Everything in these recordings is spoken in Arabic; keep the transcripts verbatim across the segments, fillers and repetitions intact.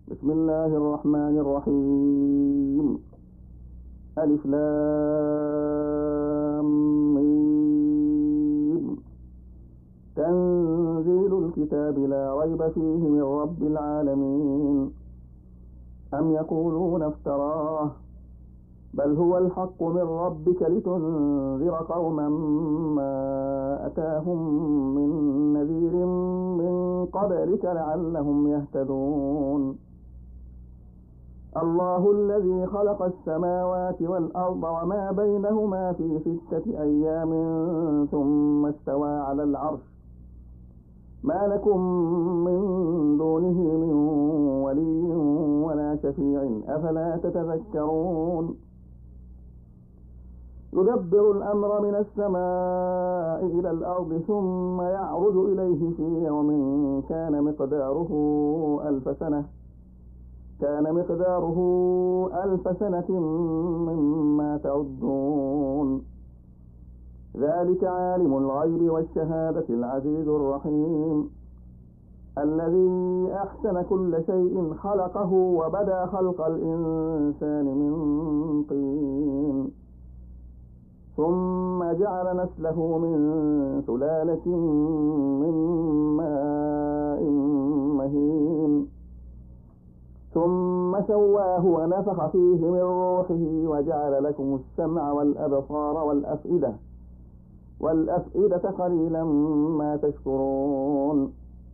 بسم الله الرحمن الرحيم. ألف لام ميم. تنزيل الكتاب لا ريب فيه من رب العالمين. أم يقولون افتراه بل هو الحق من ربك لتنذر قوما ما أتاهم من نذير من قبلك لعلهم يهتدون. الله الذي خلق السماوات والأرض وما بينهما في ستة أيام ثم استوى على العرش ما لكم من دونه من ولي ولا شفيع أفلا تتذكرون. يدبر الأمر من السماء إلى الأرض ثم يعرج إليه في يوم كان مقداره ألف سنة كان مقداره ألف سنة مما تعدون. ذلك عالم الغيب والشهادة العزيز الرحيم الذي أحسن كل شيء خلقه وبدأ خلق الإنسان من طين ثم جعل نسله من سلالة من ماء مهين ثم سواه ونفخ فيه من روحه وجعل لكم السمع والأبصار والأفئدة والأفئدة قليلا ما تشكرون.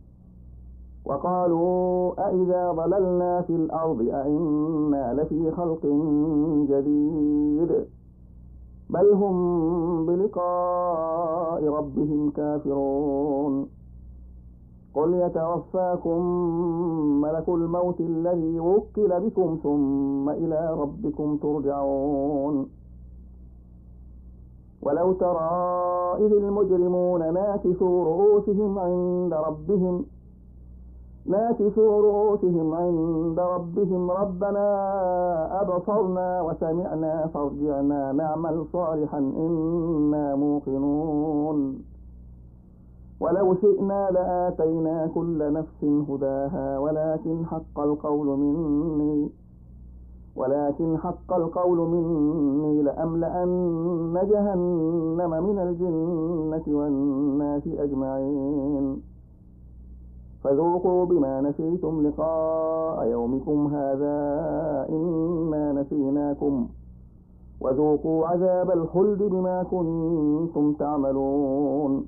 وقالوا أإذا ضللنا في الأرض أإنا لفي خلق جديد بل هم بلقاء ربهم كافرون. قل يتوفاكم ملك الموت الذي وكل بكم ثم إلى ربكم ترجعون. ولو ترى إذ المجرمون ناكسوا رؤوسهم عند ربهم ناكسوا رؤوسهم عند ربهم ربنا أبصرنا وسمعنا فارجعنا نعمل صالحا إنا موقنون. ولو شئنا لآتينا كل نفس هداها ولكن حق القول مني ولكن حق القول مني لأملأن جهنم من الجنة والناس أجمعين. فذوقوا بما نسيتم لقاء يومكم هذا إنا نسيناكم وذوقوا عذاب الخلد بما كنتم تعملون.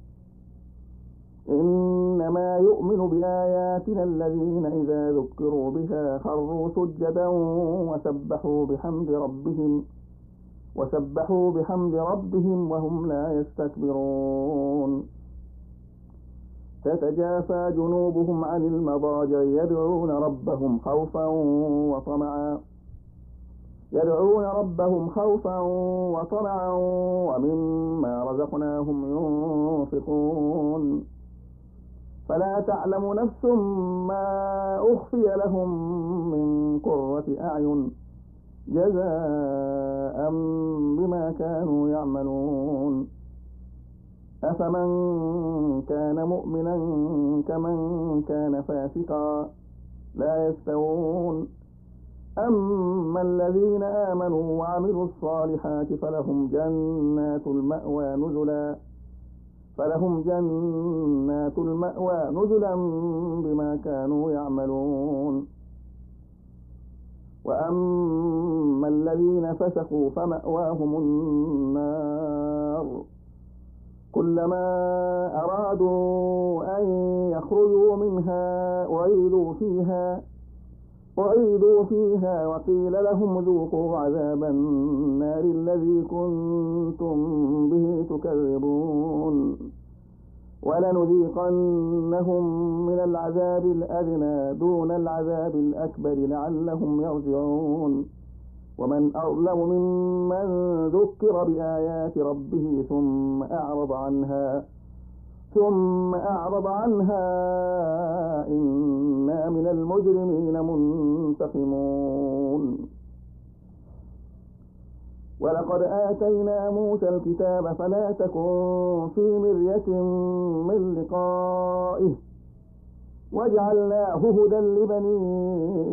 إنما يؤمن بآياتنا الذين إذا ذكروا بها خروا سجدا وسبحوا بحمد ربهم وسبحوا بحمد ربهم وهم لا يستكبرون. تتجافى جنوبهم عن المضاجع يدعون ربهم خوفا وطمعا يدعون ربهم خوفا وطمعا ومما رزقناهم ينفقون. فلا تعلم نفس ما أخفي لهم من قرة أعين جزاء بما كانوا يعملون. أفمن كان مؤمنا كمن كان فاسقا لا يستوون. أما الذين آمنوا وعملوا الصالحات فلهم جنات المأوى نزلا فلهم جنات المأوى نزلا بما كانوا يعملون. وأما الذين فسقوا فمأواهم النار كلما أرادوا أن يخرجوا منها أعيدوا فيها أعيدوا فيها وقيل لهم ذوقوا عذاب النار الذي كنتم به تكذبون. ولنذيقنهم من العذاب الأدنى دون العذاب الأكبر لعلهم يرجعون. ومن أظلم ممن ذكر بآيات ربه ثم أعرض عنها ثم أعرض عنها إنا من المجرمين منتقمون. ولقد آتينا موسى الكتاب فلا تكن في مرية من لقائه وجعلناه هدى لبني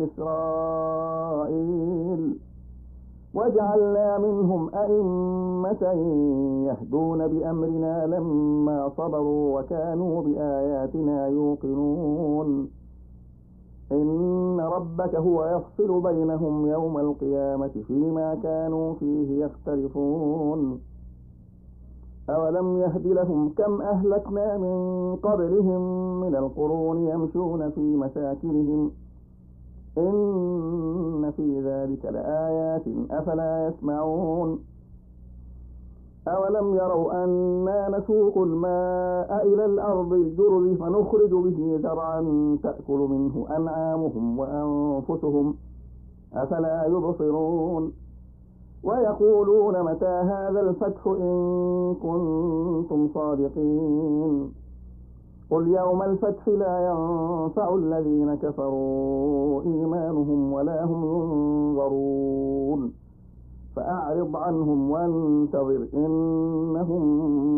إسرائيل وجعلنا منهم أئمة يهدون بأمرنا لما صبروا وكانوا بآياتنا يوقنون إن ربك هو يفصل بينهم يوم القيامة فيما كانوا فيه يختلفون أولم يهد لهم كم أهلكنا من قبلهم من القرون يمشون في مساكنهم إن في ذلك لآيات أفلا يسمعون أولم يروا أنا نسوق الماء إلى الأرض الجرز فنخرج به زرعا تأكل منه أنعامهم وأنفسهم أفلا يبصرون ويقولون متى هذا الفتح إن كنتم صادقين قل يوم الفتح لا ينفع الذين كفروا إيمانهم ولا هم ينظرون فأعرض عنهم وانتظر إنهم